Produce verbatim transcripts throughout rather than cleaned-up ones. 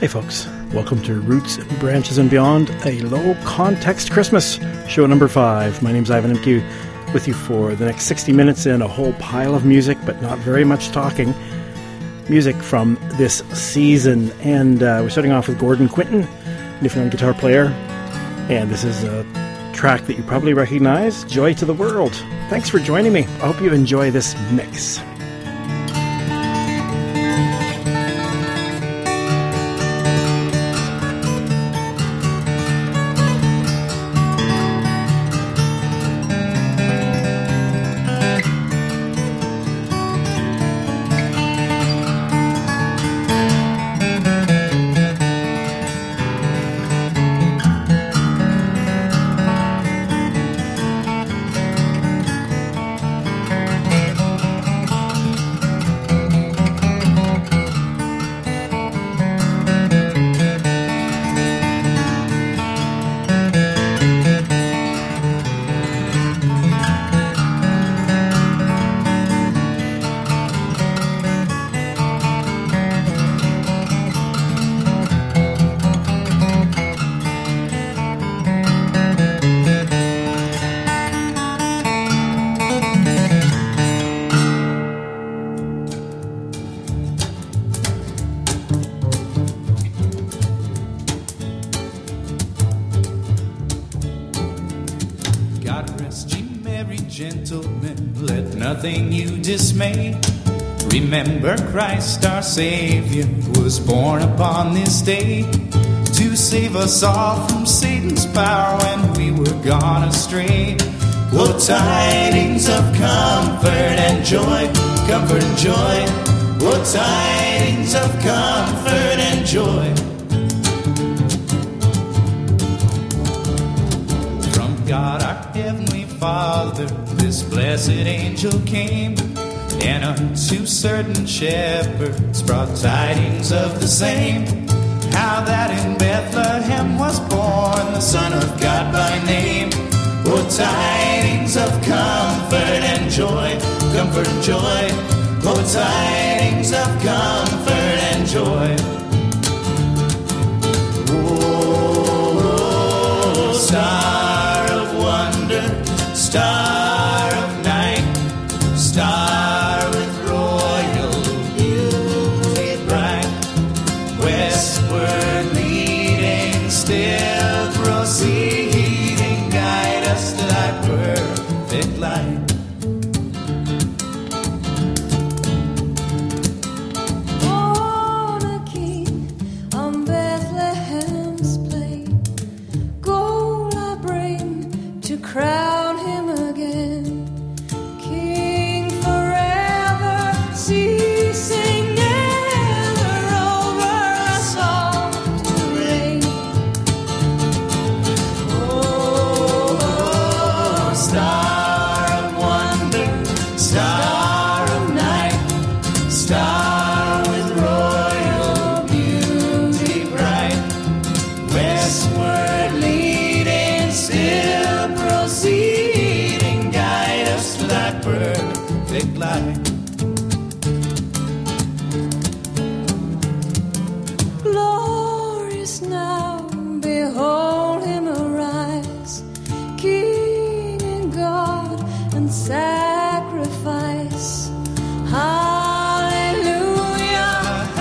Hey folks, welcome to Roots and Branches and Beyond, a low-context Christmas, show number five. My name's Ivan Imke, with you for the next sixty minutes and a whole pile of music, but not very much talking. Music from this season, and uh, we're starting off with Gordon Quinton, Newfoundland guitar player, and this is a track that you probably recognize, Joy to the World. Thanks for joining me. I hope you enjoy this mix. Remember Christ our Savior was born upon this day to save us all from Satan's power when we were gone astray. Oh, tidings of comfort and joy, comfort and joy. Oh, tidings of comfort and joy. From God our Heavenly Father, this blessed angel came, and unto certain shepherds brought tidings of the same, how that in Bethlehem was born the Son of God by name. Oh, tidings of comfort and joy, comfort and joy. Oh, tidings of comfort and joy. Oh, star of wonder, star of night, star still proceeding, guide us to thy perfect light. Born a king on Bethlehem's plain, gold I bring to crown him again, King forever, ceasing never over us all to reign. Star of wonder, star of night, star with royal beauty bright, westward leading, still proceeding, guide us to thy perfect light. Glorious now, behold him arise, King and sacrifice. Hallelujah,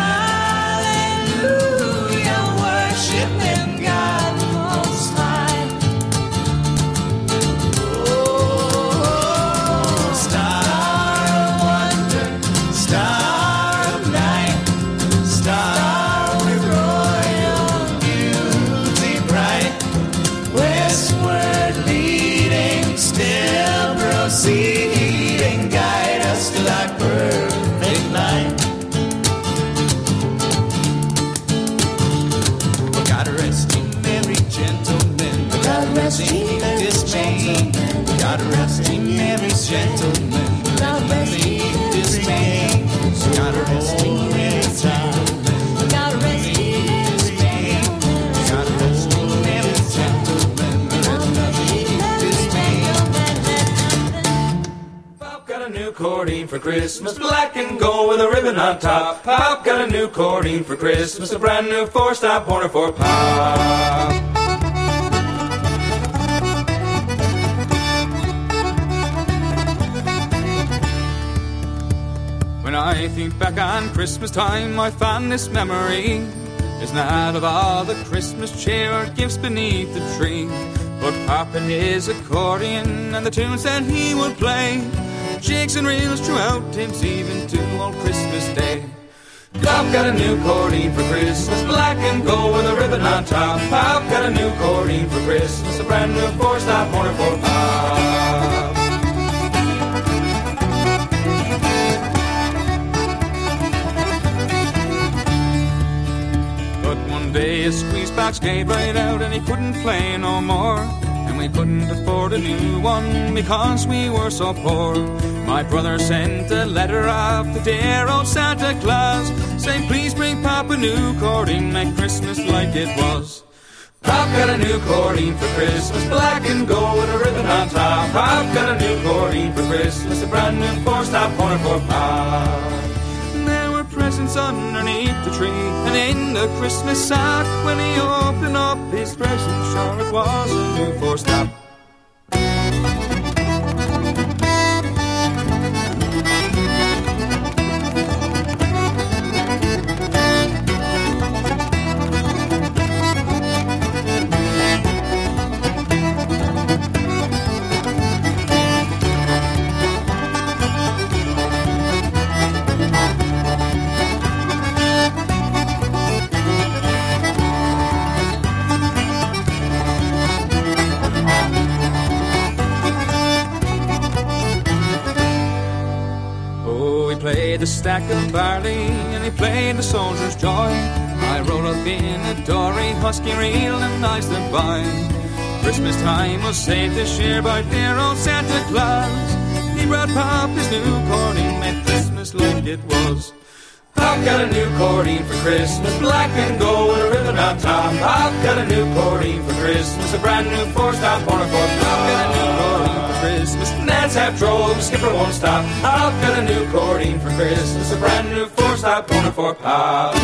hallelujah, worship him, God most high. Oh, star of wonder, star of night, star with royal beauty bright, westward leading, still proceeding, guide us to thy perfect light. God rest ye merry gentlemen, God rest ye dismay. God rest ye merry gentlemen, God rest ye dismay. God rest ye merry gentlemen, God rest ye dismay. God rest ye merry gentlemen, God rest ye dismay. courting for Christmas, black and gold with a ribbon on top. Pop got a new courting for Christmas, a brand new four-stop Horner for Pop. When I think back on Christmas time, my fondest memory is not of all the Christmas cheer or gifts beneath the tree, but Pop and his accordion and the tunes that he would play, jigs and reels throughout Tim's even to old Christmas Day. Pop got a new accordion for Christmas, black and gold with a ribbon on top. Pop got a new accordion for Christmas, a brand new four-stop Horner for Pop. Day his squeeze box gave right out and he couldn't play no more, and we couldn't afford a new one because we were so poor. My brother sent a letter off to dear old Santa Claus, saying please bring Pop a new accordion, make Christmas like it was. Pop got a new accordion for Christmas, black and gold with a ribbon on top. Pop got a new accordion for Christmas, a brand new four-stop Horner for Pop. Presents underneath the tree and in the Christmas sack. When he opened up his present, sure it was a new four-stop. The stack of barley and he played the soldier's joy. I rode up in a dory, husky reel and I stood by. Christmas time was saved this year by dear old Santa Claus. He brought Pop his new accordion, made Christmas like it was. Pop got a new accordion for Christmas, black and gold with a ribbon on top. Pop got a new accordion for Christmas, a brand new four-stop Horner for Pop. Got a new accordion for Christmas, Nan's half drove, skipper won't stop. Pop got a new accordion for Christmas, a brand new four-stop Horner for Pop.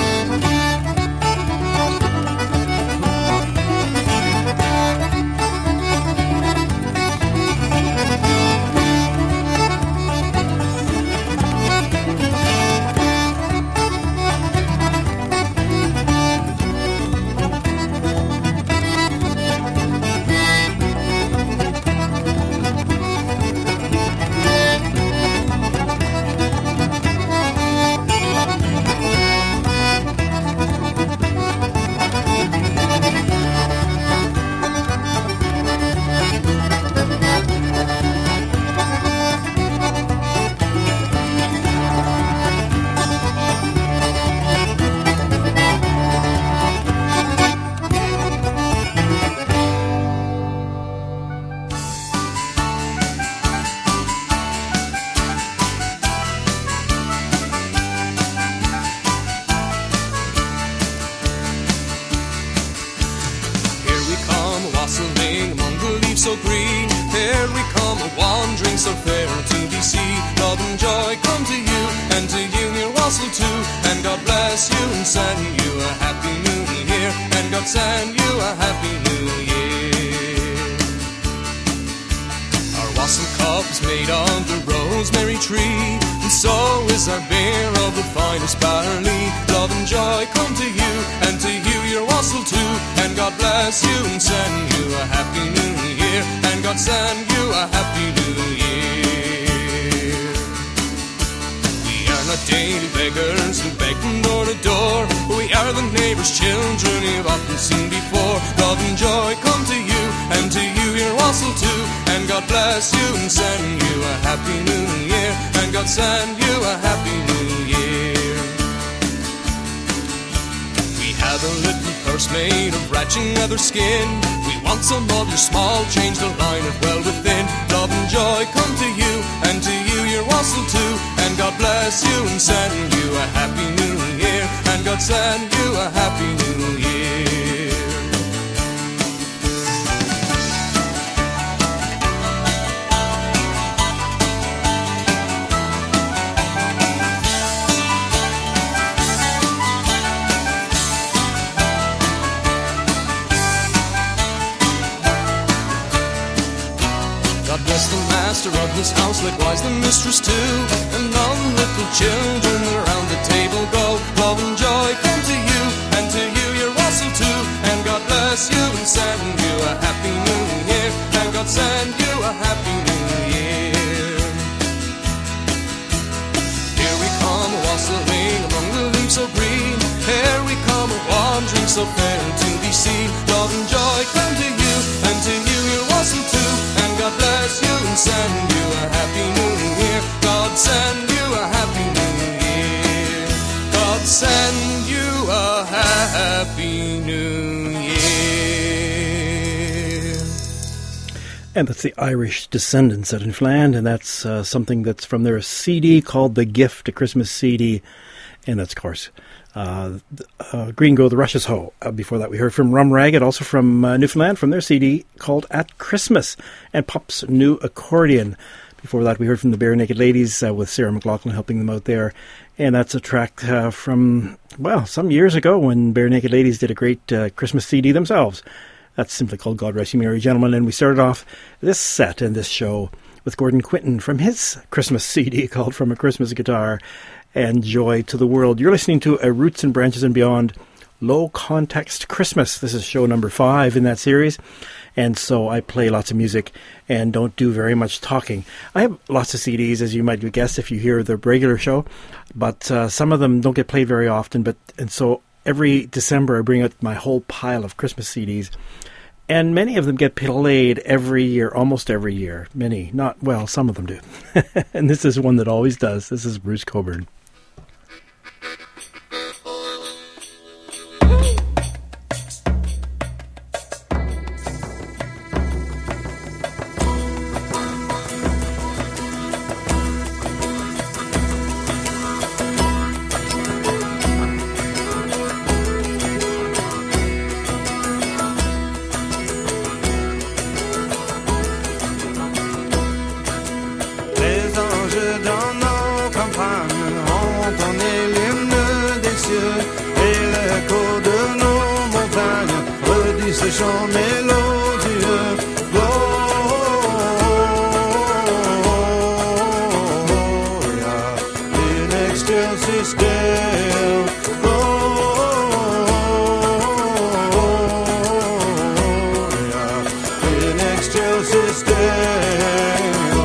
so green. Here we come, a wandering so fair to be seen. Love and joy come to you, and to you near Wassel too. And God bless you and send you a happy new year. And God send you a happy new year. Our Wassel cup is made of the rosemary tree, and so is our beer of the finest barley. Love and joy come to you, and to you your Wassel too. And God bless you and send you a happy new year. And God send you a happy new year. We are not daily beggars who beg from door to door. We are the neighbor's children you've often seen before. Love and joy come to you, and to you your Wassel too. And God bless you and send you a happy new year. And God send you a happy new year. We have a little purse made of ratching leather skin. We want some of your small change to line it well within. Love and joy come to you, and to you your Wassel too. And God bless you and send you a happy new year. And God send you a happy new year. master of his house, likewise the mistress too. And all the little children around the table go. Love and joy come to you, and to you your wassail too. And God bless you and send you a happy new year. And God send you a happy new year. Here we come wassailing among the leaves so green. Here we come wandering so fair to be seen. Love and joy come to you, and to you your wassail too. And God bless you and send you a happy new year. God send you a happy new year. God send you a happy new year. And that's the Irish Descendants at Newfoundland, and that's uh, something that's from their C D called The Gift, a Christmas C D. And that's, of course, uh, uh, Green Go, The Rushes Ho. Uh, before that, we heard from Rum Ragged, also from uh, Newfoundland, from their C D called At Christmas, and Pop's New Accordion. Before that, we heard from the Bare Naked Ladies uh, with Sarah McLachlan helping them out there. And that's a track uh, from, well, some years ago when Bare Naked Ladies did a great uh, Christmas C D themselves. That's simply called God Rest You Merry Gentlemen. And we started off this set and this show with Gordon Quinton from his Christmas C D called From a Christmas Guitar and Joy to the World. You're listening to a Roots and Branches and Beyond Low Context Christmas. This is show number five in that series. And so I play lots of music and don't do very much talking. I have lots of C Ds, as you might guess if you hear the regular show, but uh, some of them don't get played very often. But and so every December I bring out my whole pile of Christmas C Ds. And many of them get played every year, almost every year. Many, not, well, some of them do. And this is one that always does. This is Bruce Cockburn. chant mélodieux. Gloria in excelsis Deo. Gloria in excelsis Deo.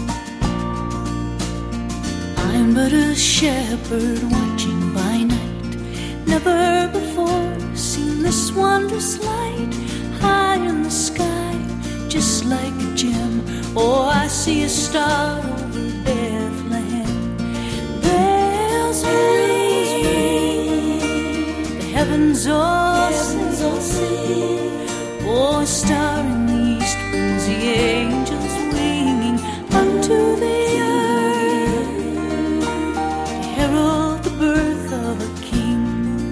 But a shepherd watching by night, Never before seen this wondrous light high in the sky, just like a gem. Oh, I see a star over Bethlehem. Bells ring, the heavens all sing. Oh, a star in the east brings the angels winging unto the earth to herald the birth of a king.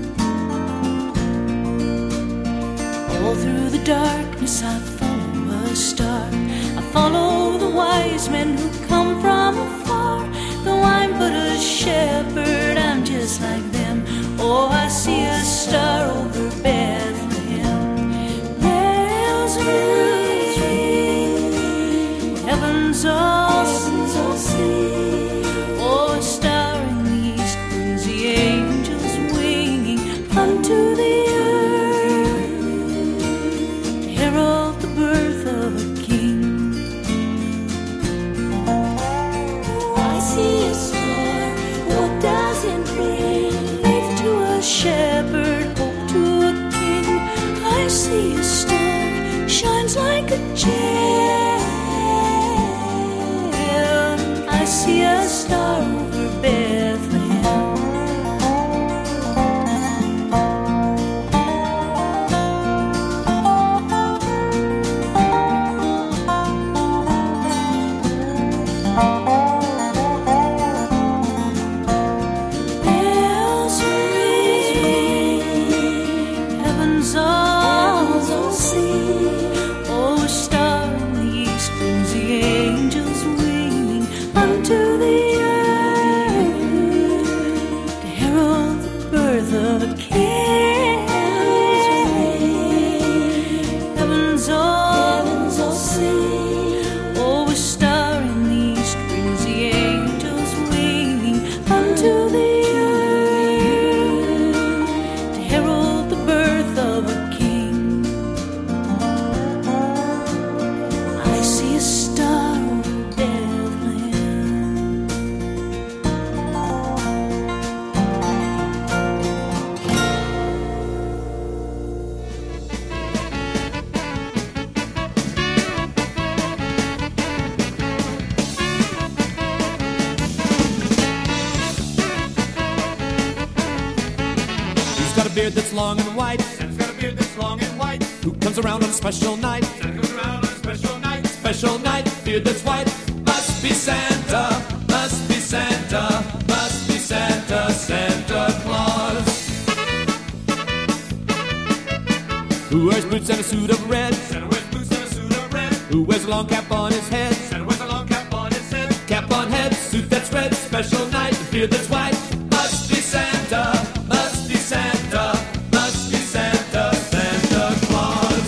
All through the darkness I follow a star. I follow the wise men who come from afar. Though I'm but a shepherd, I'm just like them. Oh, I see a star over Bethlehem. Bells ring, heavens all sing. Oh, a star in the east brings the angels winging unto the earth to herald the birth of a king. I see a star, what does it bring? Faith to a shepherd, hope to a king. I see a star, shines like a gem. I see a star over Bethlehem. Bells ring, heavens all sing. Oh, a star in the east brings the angels winging unto the earth to herald the birth of a king. Heavens all sing. Oh, a star in the east brings the angels winging unto the earth to herald the birth of a king. I see a star over Bethlehem. Who's got a beard that's long and white? Santa's got a beard that's long and white. Who comes around on a special night? Santa comes around on a special night. Special night, beard that's white. Must be Santa, must be Santa, must be Santa, Santa Claus. Who wears boots and a suit of red? Santa wears boots and a suit of red. Who wears a long cap on his head? Santa wears a long cap on his head. Cap on head, suit that's red. Special night, beard that's white. Must be Santa, must be Santa, must be Santa, Santa Claus.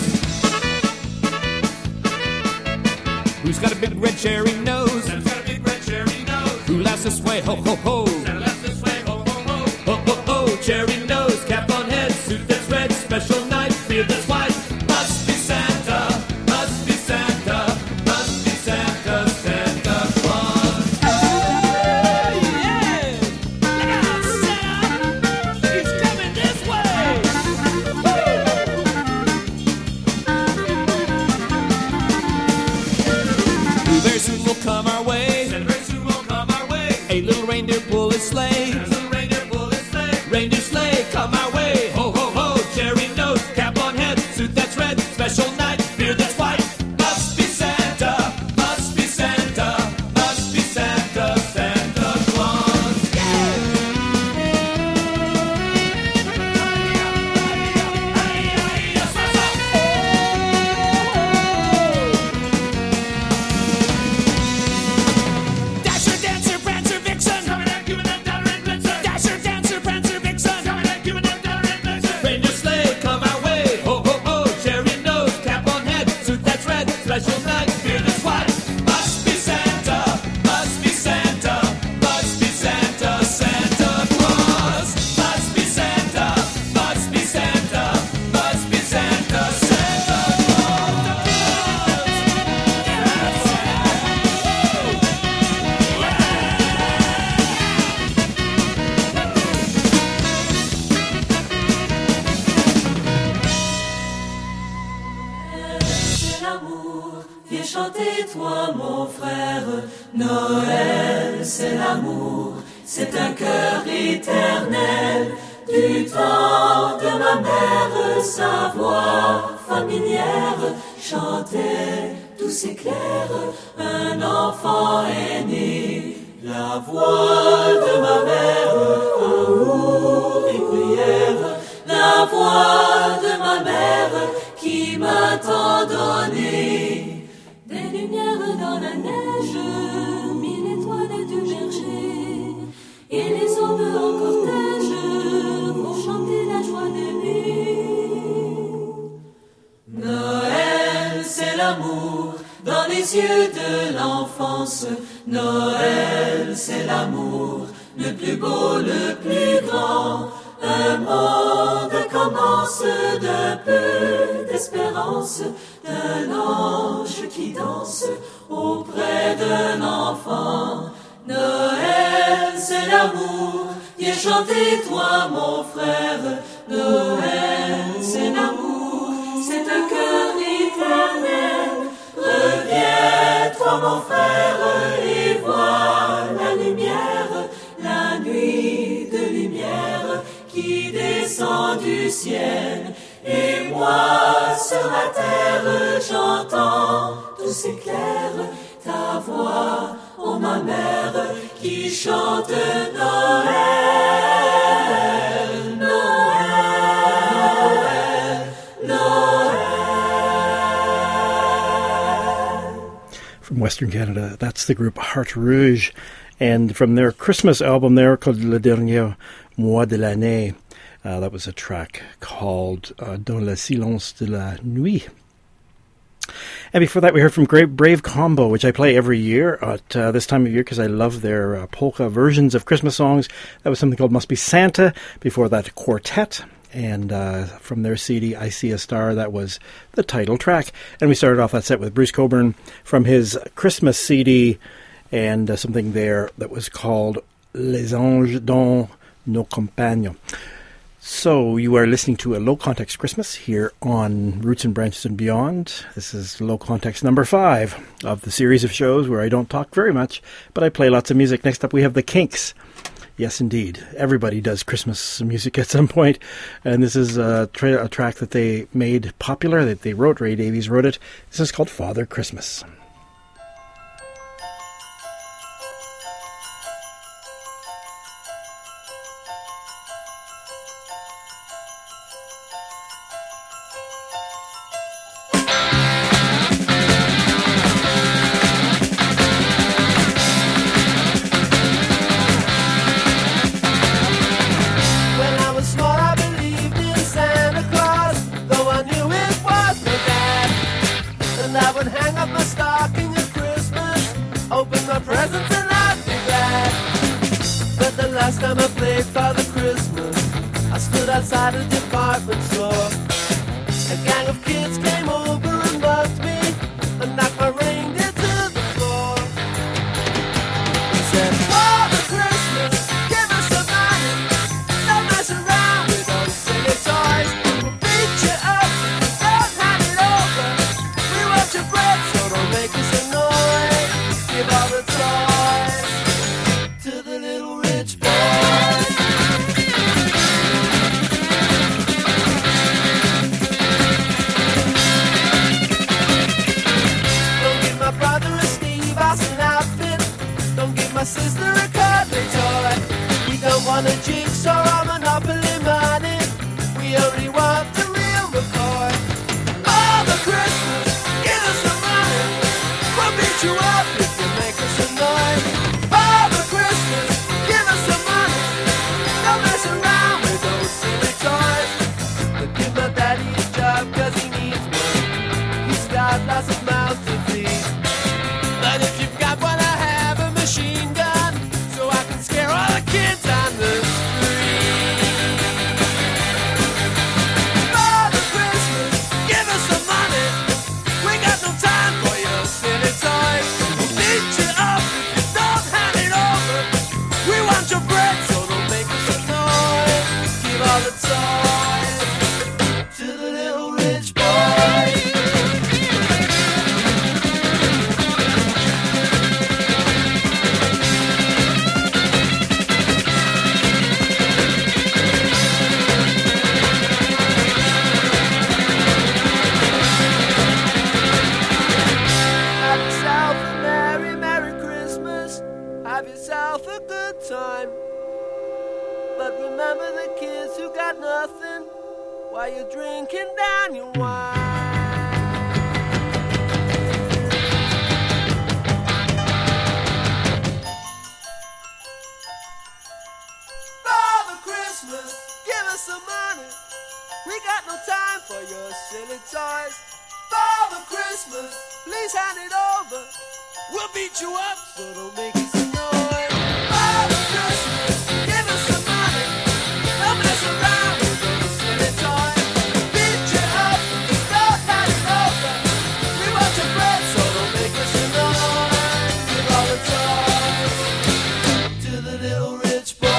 Who's got a big red cherry nose? Santa's got a big red cherry nose. Who laughs this way, ho ho ho? Santa laughs this way, ho ho ho. Ho ho ho, cherry nose, cap on head, suit that's red. Special night, beard that's white. Must be Santa, must be Santa, must be Santa, Santa Claus. Hey, yeah! Look out, Santa! He's coming this way! Who very soon will come our way? Santa very soon will come our way. A little reindeer pull his sleigh. A little reindeer pull his sleigh. Reindeer sleigh, come our way. Ho ho ho, cherry nose, cap on head, suit chanter toi mon frère. Noël c'est l'amour, c'est un cœur éternel. Du temps de ma mère, sa voix familière chantait douce et claire, un enfant est né. La voix de ma mère, amour et prière, la voix de ma mère qui m'a tant donné. Des lumières dans la neige, mille étoiles du berger, et les aubes en cortège pour chanter la joie de nuit. Noël, c'est l'amour dans les yeux de l'enfance. Noël, c'est l'amour, le plus beau, le plus grand. Un monde commence d'un peu d'espérance, d'un ange qui danse auprès d'un enfant. Noël, c'est l'amour, viens chanter toi mon frère. Noël, c'est l'amour, c'est un cœur éternel. Reviens toi mon frère et vois la lumière, la nuit de lumière qui descend du ciel. Et moi sur la terre j'entends douce et clair ta voix, oh ma mère, qui chante Noël, Noël, Noël. From Western Canada, that's the group Heart Rouge, and from their Christmas album there called Le Dernier Mois de l'Année, uh, that was a track called uh, Dans le silence de la nuit. And before that, we heard from Brave, Brave Combo, which I play every year at uh, this time of year because I love their uh, polka versions of Christmas songs. That was something called Must Be Santa. Before that, Quartet. And uh, from their C D, I See a Star, that was the title track. And we started off that set with Bruce Cockburn from his Christmas C D and uh, something there that was called Les Anges dans nos campagnes. So you are listening to a Low Context Christmas here on Roots and Branches and Beyond. This is Low Context number five of the series of shows where I don't talk very much, but I play lots of music. Next up we have the Kinks. Yes, indeed. Everybody does Christmas music at some point, and this is a, tra- a track that they made popular, that they wrote. Ray Davies wrote it. This is called Father Christmas. Outside a department store, a gang of kids came over and mugged me and knocked my reindeer to the floor. He said, Father Christmas, give us some money, don't mess around with those silly toys. We'll beat you up if you don't hand it over. We want your bread, so don't make us annoy. Give all the toys to the little rich boy. have yourself a good time. But remember the kids who got nothing while you're drinking down your wine. Father Christmas, give us some money. We got no time for your silly toys. Father Christmas, please hand it over. We'll beat you up, so don't make us annoyed. Father Christmas, give us some money. Don't mess around with those silly toys. Beat you up, don't hand it over. We want your bread, so don't make us annoyed. Give all the toys to the little rich boy.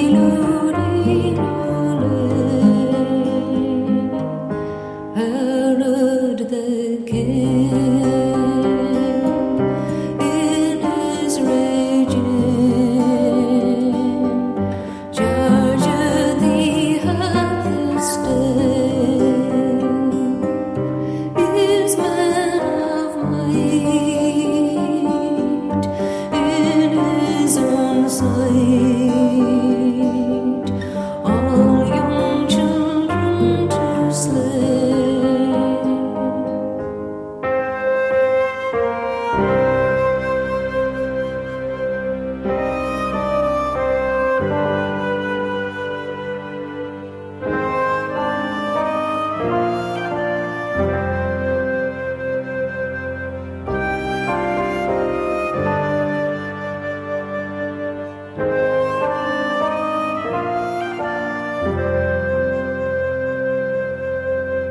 Her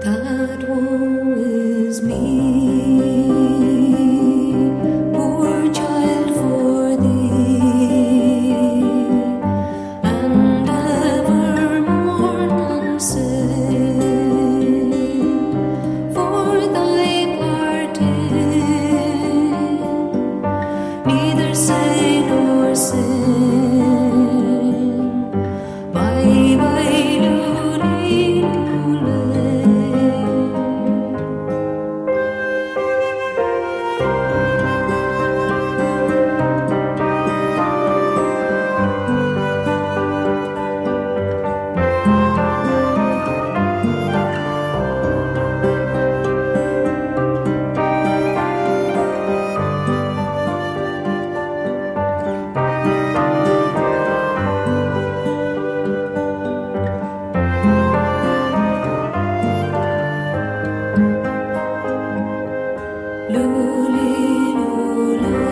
That woe is me, poor child, for thee, and evermore none say, for thy parting, neither say nor sin. Bye bye, lully, lully. Luli, lula,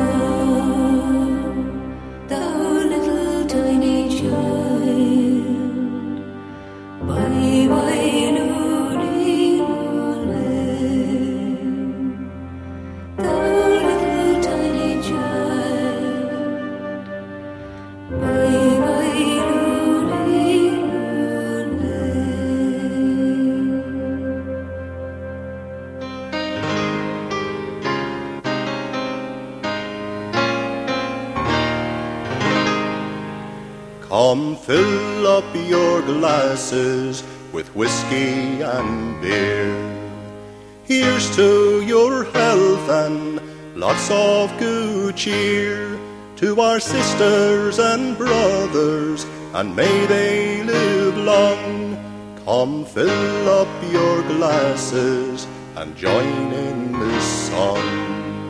thou little tiny child. Bye bye, luli, lula, thou little tiny child. Bye bye, luli, lula. Come fill up your glasses with whiskey and beer. Here's to your health and lots of good cheer. To our sisters and brothers, and may they live long. Come fill up your glasses and join in this song.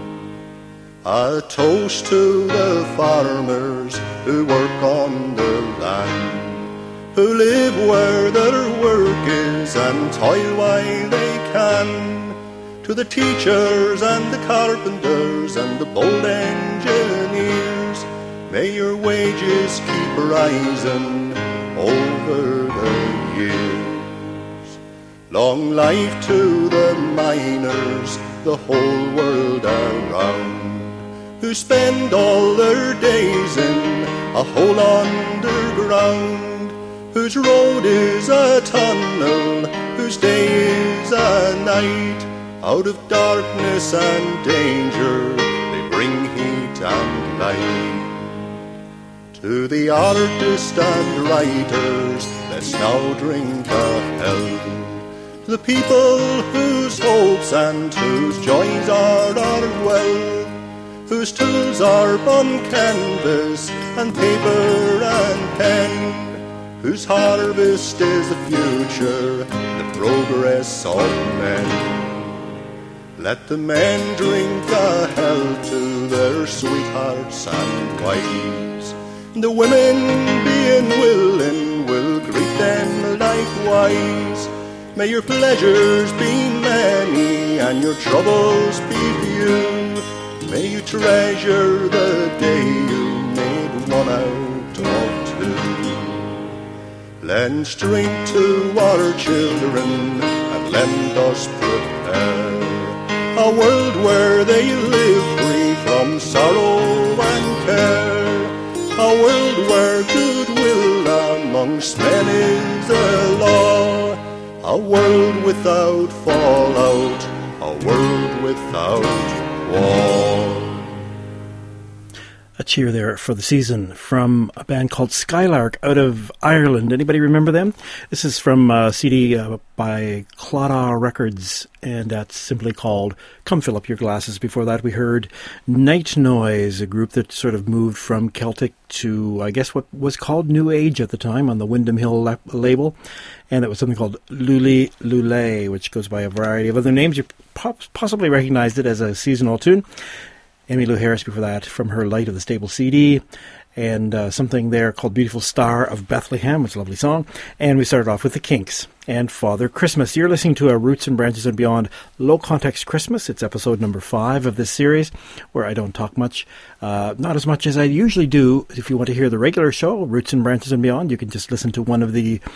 A toast to the farmers who work on the land, who live where their work is and toil while they can. To the teachers and the carpenters and the bold engineers, may your wages keep rising over the years. Long life to the miners the whole world around, who spend all their days in a hole underground, whose road is a tunnel, whose day is a night. Out of darkness and danger they bring heat and light. To the artists and writers, let's now drink a health. To the people whose hopes and whose joys are our wealth, whose tools are on canvas and paper and pen, whose harvest is the future, the progress of men. Let the men drink a health to their sweethearts and wives. The women, being willing, will greet them likewise. May your pleasures be many and your troubles be few. May you treasure the day you made one out of two. Let's drink to our children and lend us prepare a world where they live free from sorrow and care, a world where goodwill amongst men is a law, a world without fallout, a world without war. A cheer there for the season from a band called Skylark out of Ireland. Anybody remember them? This is from a C D uh, by Claddagh Records, and that's simply called Come Fill Up Your Glasses. Before that we heard Night Noise, a group that sort of moved from Celtic to, I guess, what was called New Age at the time on the Windham Hill la- label. And it was something called Luli Lule, which goes by a variety of other names. You po- possibly recognized it as a seasonal tune. Emmylou Harris before that from her Light of the Stable C D, and uh, something there called Beautiful Star of Bethlehem, which is a lovely song. And we started off with the Kinks and Father Christmas. You're listening to a Roots and Branches and Beyond Low Context Christmas. It's episode number five of this series, where I don't talk much, uh, not as much as I usually do. If you want to hear the regular show, Roots and Branches and Beyond, you can just listen to one of the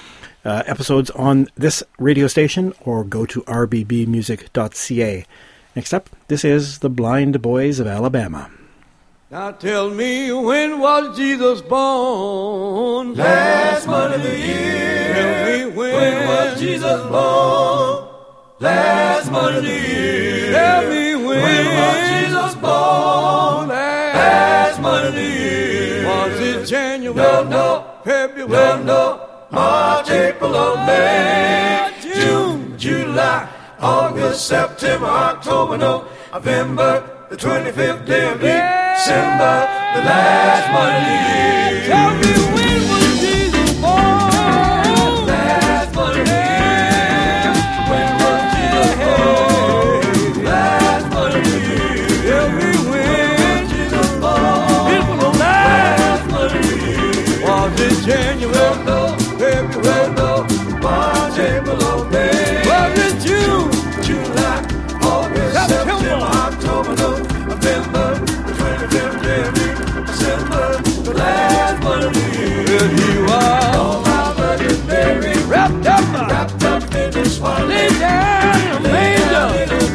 uh, episodes on this radio station or go to r b b music dot c a. Next up, this is the Blind Boys of Alabama. Now tell me, when was Jesus born? Last month of the year. Tell me when, when was Jesus born? Last month of the year. Tell me when, when was Jesus born? Last month of the year. Was it January? No, no. February? No, no. March, April, or May. June, July, August, September, October, November. The twenty-fifth day of December, the last month of the year. Tell me, when was Jesus born? Last month of the year. When was Jesus born? Last month of the year. Tell me when, when was Jesus born? People are last month of the year. Was it January? No, February? no, March, April, or May. Was it June? July, August, September, September October, November, the twenty-fifth day of December, the last month of the year. Here you are, all my Virgin Mary, wrapped up, wrapped up in this swaddling, laid down in a manger.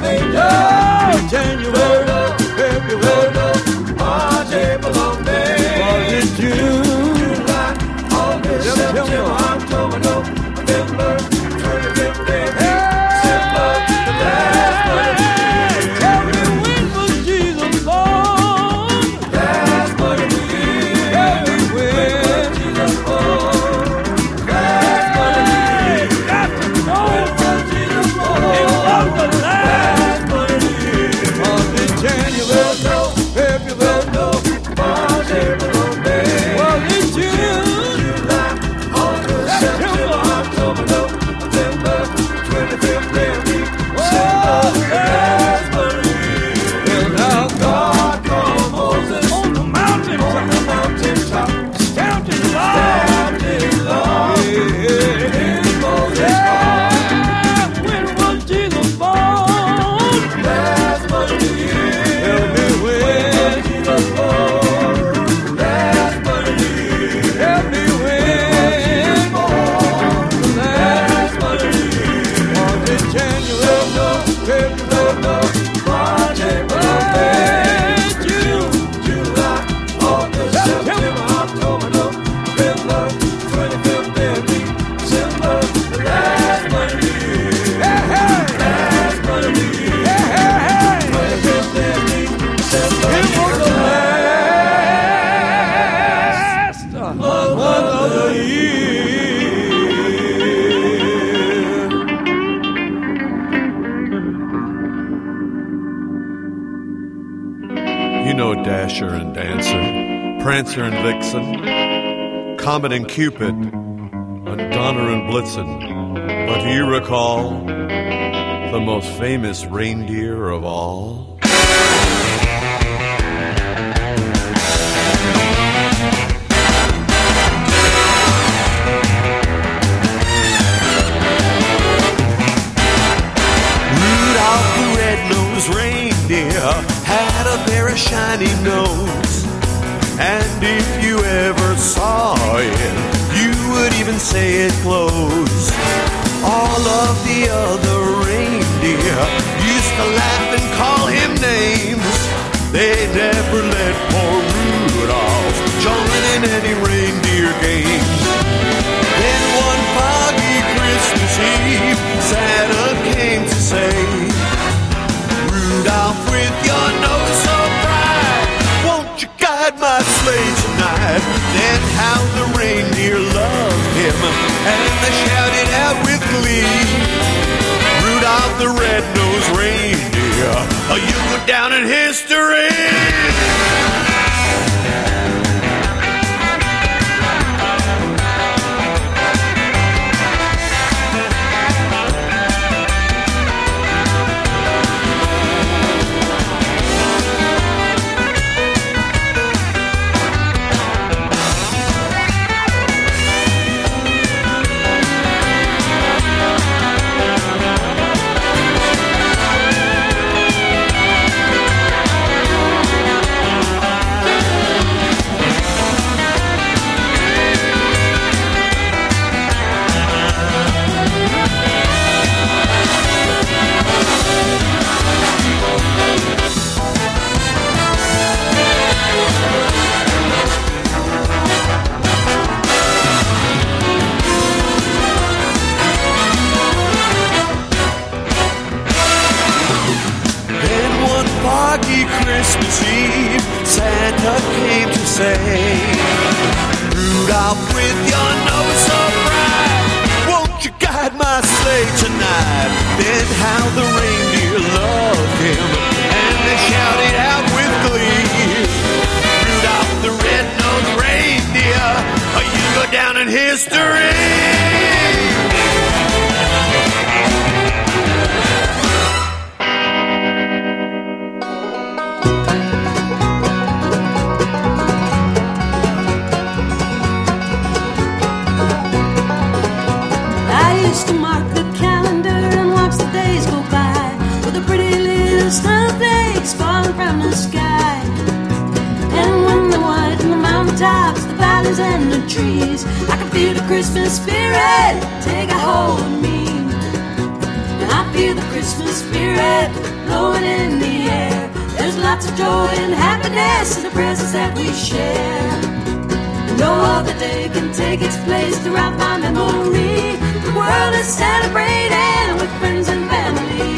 Oh, January, February, March, April, or May. Was it June? July, August, September, September October, November, the twenty-fifth day of December, the last month of the year. Tell me, when was Jesus born? Last month of the year. Tell me when, when was Jesus born? Last month of the year. You got to know, when was Jesus born? It was the last month of the year. Was it January? No, February? no, March, April, or May. Was it June? July, August, September, October, November, twenty-fifth day of December, the last month of the year. Well, now God called Moses on the mountain, on the mountaintop, stamped his law. stamped his law in Moses' heart. When was Jesus born? Last month of the year. Tell me when, Jesus born. Last month of the year. tell me when, Born. Last month of the year. was it January? February? March, April, May, June, July, August, September, October, November, twenty-fifth day of December, the last month of the year. Last month of the year. twenty-fifth day of December. It was the last month of the year. You know Dasher and Dancer, Prancer and Vixen, Comet and Cupid, and Donner and Blitzen. But do you recall the most famous reindeer of all? Rudolph the red-nosed reindeer had a very shiny nose, and if you ever saw it, you would even say it glows. All of the other reindeer used to laugh and call him names. They never let poor Rudolph join in any reindeer games. Then one foggy Christmas Eve, Santa came to say, Rudolph, with your nose so bright, won't you guide my sleigh tonight? Then how the reindeer loved him, and they shouted out with glee, Rudolph the red-nosed reindeer, oh, you go down in history. say, Rudolph, with your nose so bright, won't you guide my sleigh tonight? Then how the reindeer loved him, and they shouted out with glee, Rudolph the red-nosed reindeer, oh, you go down in history. To mark the calendar and watch the days go by with a pretty little snowflakes falling from the sky. And when they're white in the mountaintops, the valleys and the trees, I can feel the Christmas spirit take a hold of me. And I feel the Christmas spirit blowing in the air. There's lots of joy and happiness in the presents that we share. No other day can take its place throughout my memory. The world is celebrating with friends and family.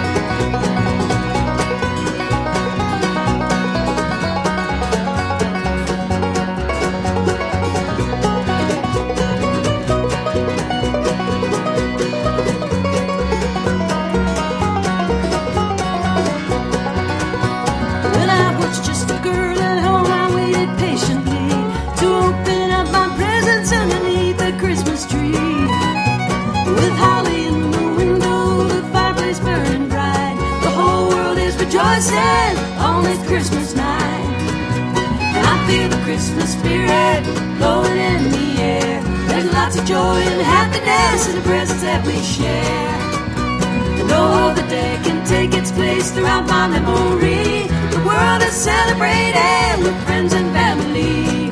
When I was just a girl at home, I waited patiently to open up my presents underneath the Christmas tree. With holly in the window, the fireplace burning bright, the whole world is rejoicing on this Christmas night. And I feel the Christmas spirit blowing in the air. There's lots of joy and happiness in the presents that we share. And no other day can take its place throughout my memory. The world is celebrating with friends and family.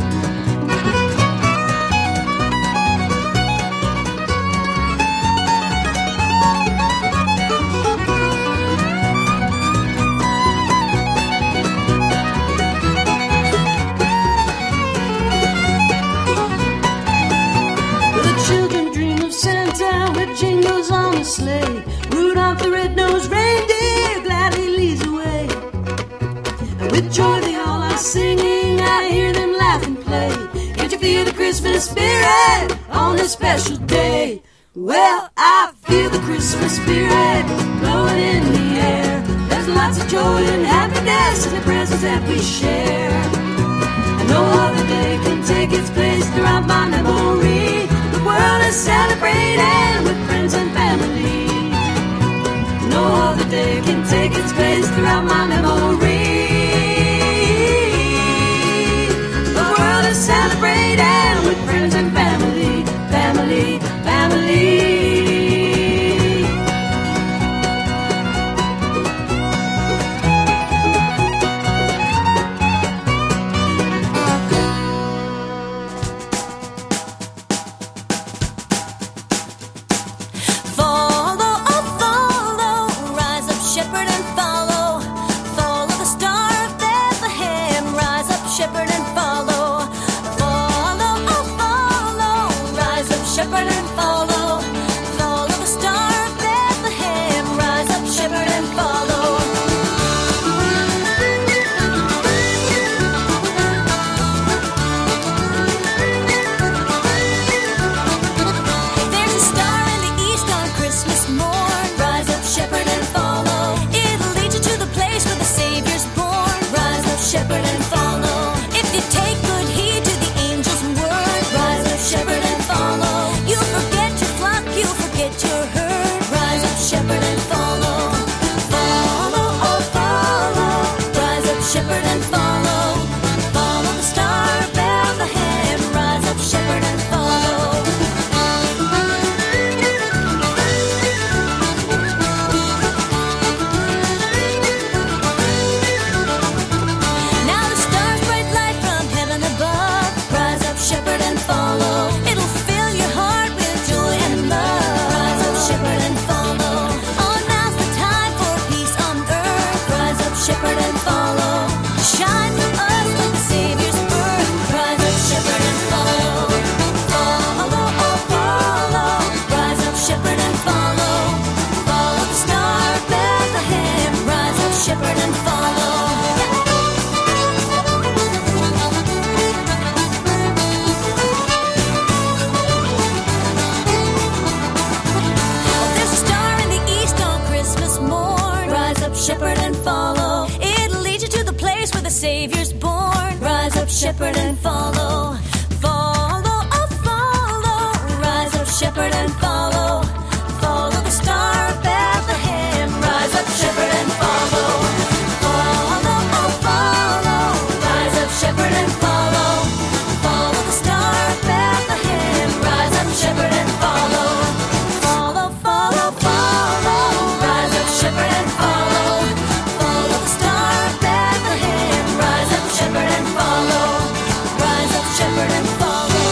Jingles on a sleigh, Rudolph the red-nosed reindeer gladly leads away. And with joy they all are singing, I hear them laugh and play. Can't you feel the Christmas spirit on this special day? Well, I feel the Christmas spirit blowing in the air. There's lots of joy and happiness in the presents that we share. And no other day can take its place throughout my memory. The world is celebrating with friends and family. No other day can take its place throughout my memory. The world is celebrating with friends and family, family, family. Follow, oh follow, rise up shepherd and follow, follow the star. Savior's born. Rise up, shepherd, and follow. Follow, oh, follow. Rise up, shepherd, and follow. Follow the star of Bethlehem. Rise up, shepherd, and follow. Follow, oh, follow. Rise up, shepherd, and follow. Follow the star of Bethlehem. Rise up, shepherd, and follow. Follow, follow, follow. Rise up, shepherd, and follow. Follow the star of Bethlehem. Rise up, shepherd, and follow. Rise up, shepherd, and follow.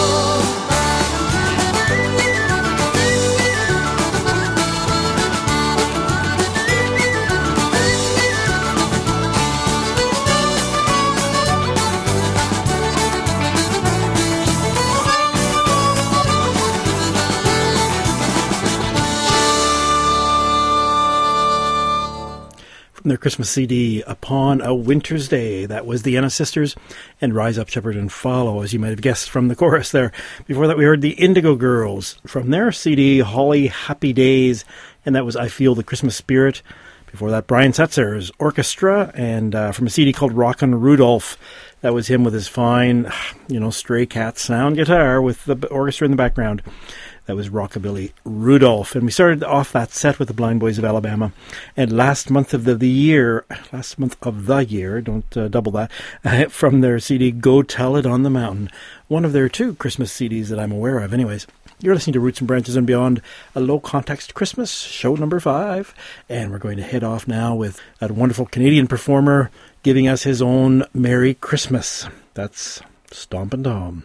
From their Christmas C D, Upon a Winter's Day. That was the Ennis Sisters and Rise Up, Shepherd, and Follow, as you might have guessed from the chorus there. Before that, we heard the Indigo Girls from their C D, Holly Happy Days, and that was I Feel the Christmas Spirit. Before that, Brian Setzer's Orchestra, and uh, from a C D called Rockin' Rudolph. That was him with his fine, you know, Stray Cat sound guitar with the orchestra in the background. That was Rockabilly Rudolph. And we started off that set with the Blind Boys of Alabama. And last month of the, the year, last month of the year, don't uh, double that, uh, from their C D, Go Tell It on the Mountain. One of their two Christmas C Ds that I'm aware of anyways. You're listening to Roots and Branches and Beyond, a low-context Christmas, show number five. And we're going to head off now with that wonderful Canadian performer giving us his own Merry Christmas. That's Stompin' Tom.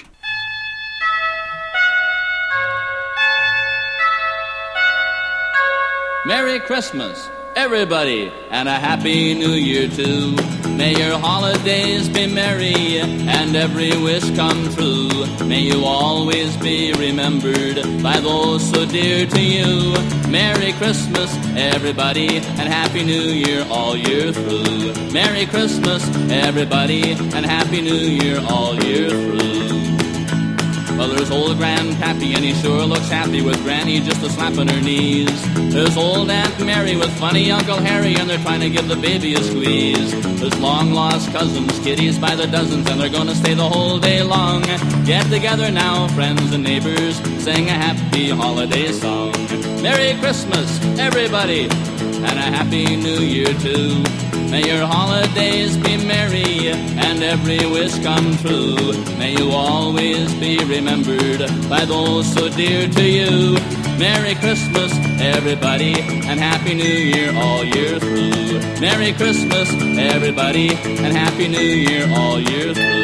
Merry Christmas, everybody, and a Happy New Year too. May your holidays be merry and every wish come true. May you always be remembered by those so dear to you. Merry Christmas, everybody, and Happy New Year all year through. Merry Christmas, everybody, and Happy New Year all year through. Well, there's old Grandpappy, and he sure looks happy with Granny just a slapping her knees. There's old Aunt Mary with funny Uncle Harry, and they're trying to give the baby a squeeze. There's long-lost cousins, kiddies by the dozens, and they're gonna stay the whole day long. Get together now, friends and neighbors, sing a happy holiday song. Merry Christmas, everybody, and a Happy New Year too. May your holidays be merry and every wish come true. May you always be remembered by those so dear to you. Merry Christmas, everybody, and Happy New Year all year through. Merry Christmas, everybody, and Happy New Year all year through.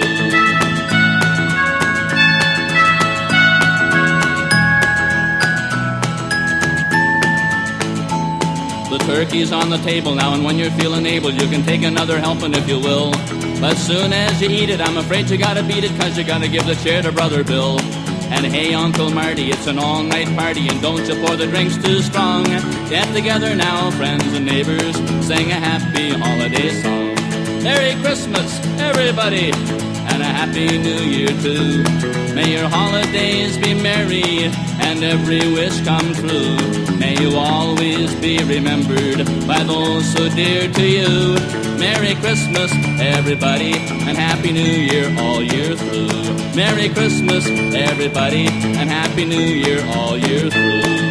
The turkey's on the table now, and when you're feeling able, you can take another helping if you will. But soon as you eat it, I'm afraid you gotta beat it, cause you gotta give the chair to Brother Bill. And hey, Uncle Marty, it's an all-night party, and don't you pour the drinks too strong. Get together now, friends and neighbors, sing a happy holiday song. Merry Christmas, everybody, and a Happy New Year too. May your holidays be merry and every wish come true. May you always be remembered by those so dear to you. Merry Christmas, everybody, and Happy New Year all year through. Merry Christmas, everybody, and Happy New Year all year through.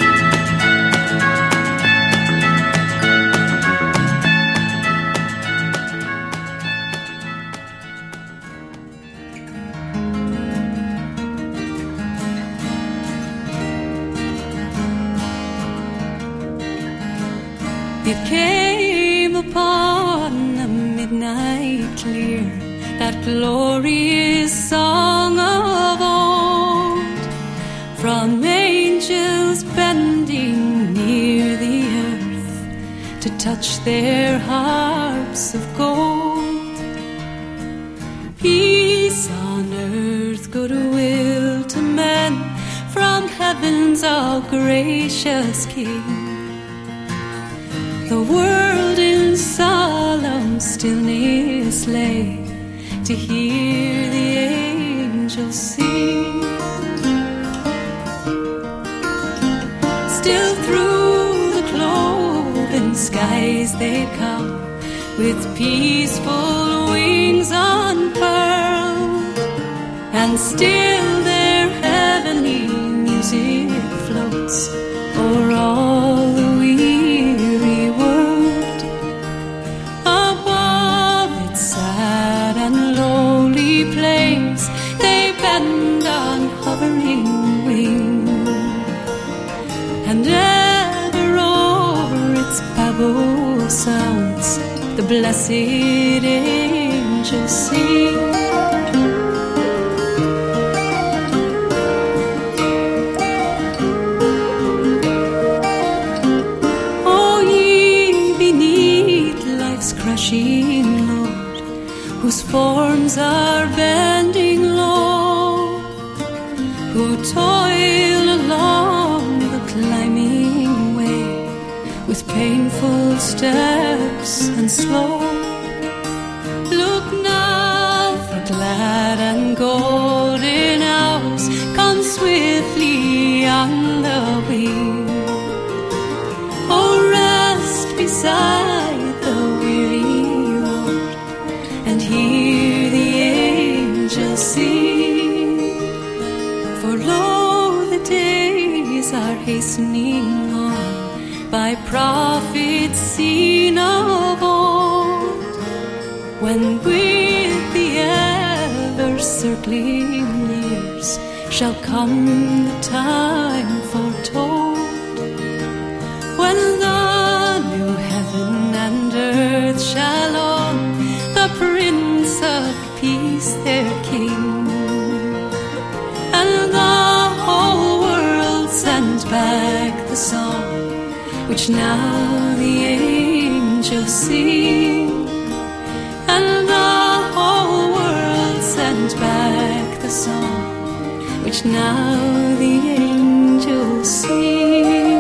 It came upon a midnight clear, that glorious song of old, from angels bending near the earth to touch their harps of gold. Peace on earth, goodwill to men, from heaven's all gracious King. The world in solemn stillness lay to hear the angels sing. Still through the cloven skies they come with peaceful wings unfurled, and still their heavenly music floats o'er all the weary world. Above its sad and lonely place, they bend on hovering wing, and ever over its babble sounds the blessed angels sing. Oh, ye beneath life's crashing load, whose forms are bending low, who toil along the climbing way with painful steps and slow. Look now, for glad and golden hours come swiftly on the wing. Oh, rest beside the weary road and hear the angels sing. For lo, the days are hastening on by prophets seen of old, when with the ever-circling years shall come the time foretold, when the new heaven and earth shall own the Prince of Peace their King, and the whole world sends back the song which now the angels sing, and the whole world sends back the song which now the angels sing.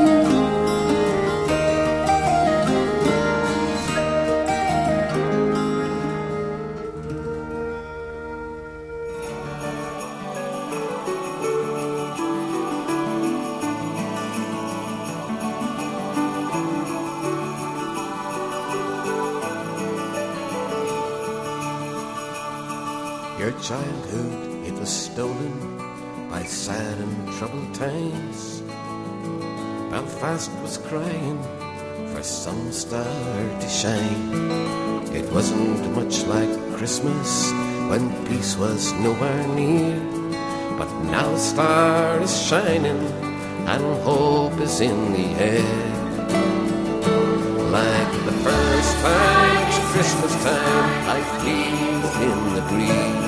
Your childhood, it was stolen by sad and troubled times. Belfast was crying for some star to shine. It wasn't much like Christmas when peace was nowhere near, but now the star is shining and hope is in the air. Like the first time it's Christmas time, I feel in the breeze.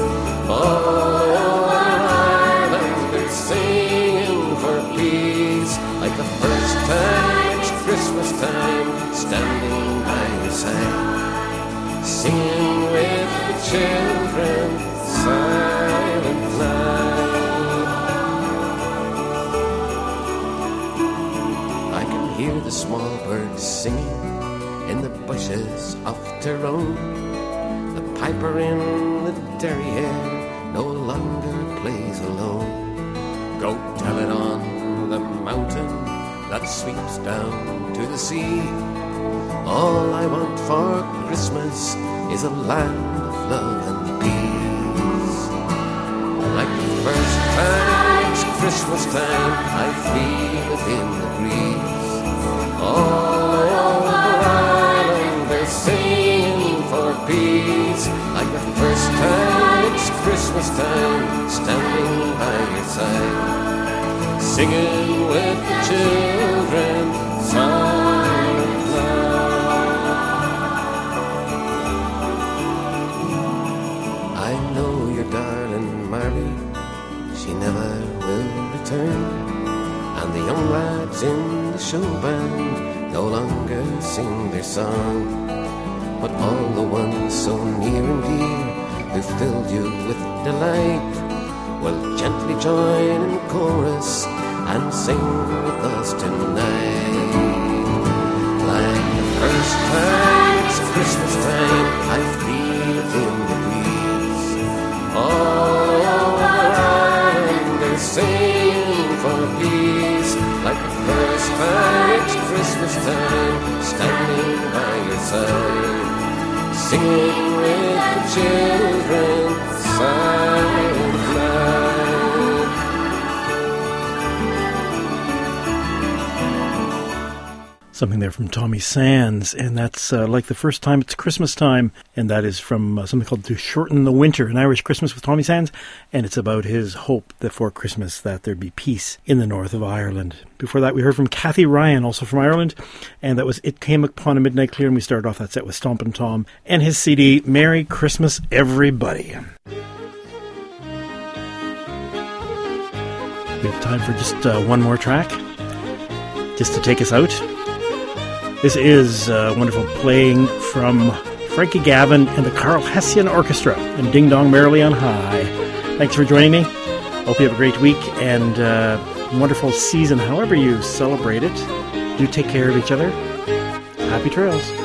Oh, Ireland, they're singing for peace. Like the first time it's Christmas time, standing by your side, singing with the children, silent night. I can hear the small birds singing in the bushes of Tyrone. The piper in the derriere no longer plays alone. Go tell it on the mountain that sweeps down to the sea. All I want for Christmas is a land of love and peace. Like the first time it's Christmas time, I feel it in the breeze. All over Ireland they're singing for peace. Like the first time it's Christmas time, standing by your side, singing with the children, silent night. I know your darling Mary, she never will return, and the young lads in the show band no longer sing their song. But all the ones so near and dear who filled you with delight will gently join in chorus and sing with us tonight. Like the first time it's Christmas time, I feel it in the breeze. All over Ireland they're singing for peace. Like the first time it's Christmas time, standing by your side, singing with the children silent night. Something there from Tommy Sands, and that's uh, like the first time it's Christmas time, and that is from uh, something called To Shorten the Winter, an Irish Christmas with Tommy Sands, and it's about his hope that for Christmas that there'd be peace in the north of Ireland. Before that, we heard from Kathy Ryan, also from Ireland, and that was It Came Upon a Midnight Clear, and we started off that set with Stompin' Tom and his C D, Merry Christmas, Everybody. We have time for just uh, one more track, just to take us out. This is uh, wonderful playing from Frankie Gavin and the Carl Hessian Orchestra and Ding Dong Merrily on High. Thanks for joining me. Hope you have a great week and uh, wonderful season, however you celebrate it. Do take care of each other. Happy trails.